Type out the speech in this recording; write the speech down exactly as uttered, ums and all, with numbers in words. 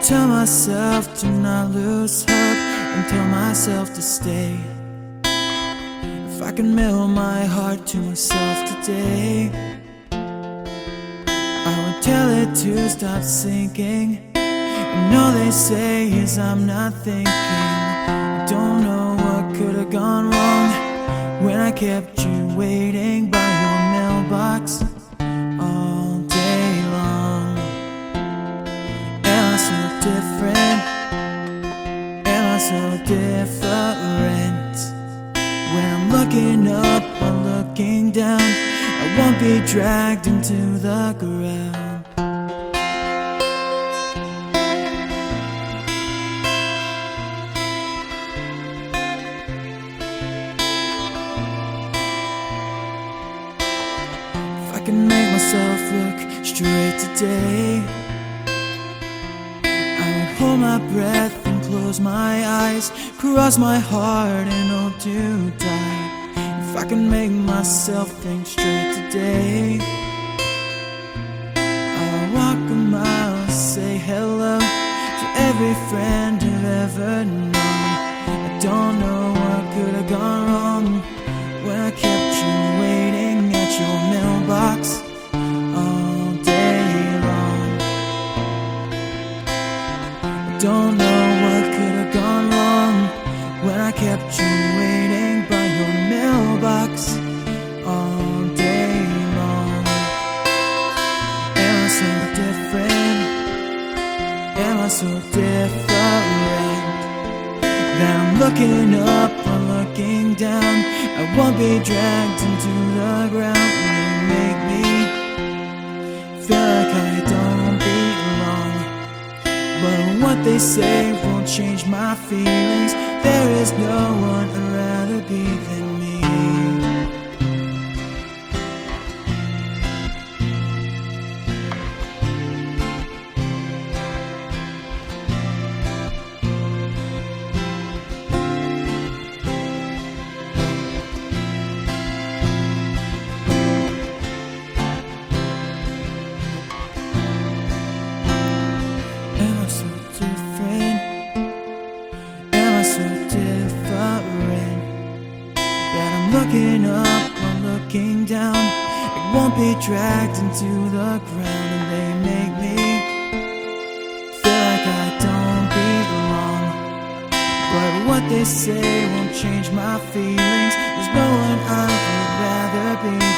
tell myself to not lose hope and tell myself to stay. If I can mail my heart to myself today, I would tell it to stop sinking. And all they say is I'm not thinking. I don't know what could have gone wrong when I kept you waiting by your mailbox all day long. Am I so different? Am I so different? When I'm looking up or looking down, I won't be dragged into the ground. If I can make myself look straight today, I would hold my breath and close my eyes, cross my heart and hope to die. If I can make myself think straight today, I'll walk a mile, say hello to every friend I've ever known. I don't know what could have gone wrong when I kept you waiting at your mailbox all day long. I don't know what could have gone wrong when I kept you waiting by your mailbox all day long. Am I so different? Am I so different that I'm looking up or looking down? I won't be dragged into the ground. You make me feel like I don't belong, but what they say won't change my feelings. There is no one I'd rather be than me. Am I so different? Am I so different that I'm looking up or looking down? It won't be dragged into the ground, and they make me feel like I don't belong, but what they say won't change my feelings. There's no one I would rather be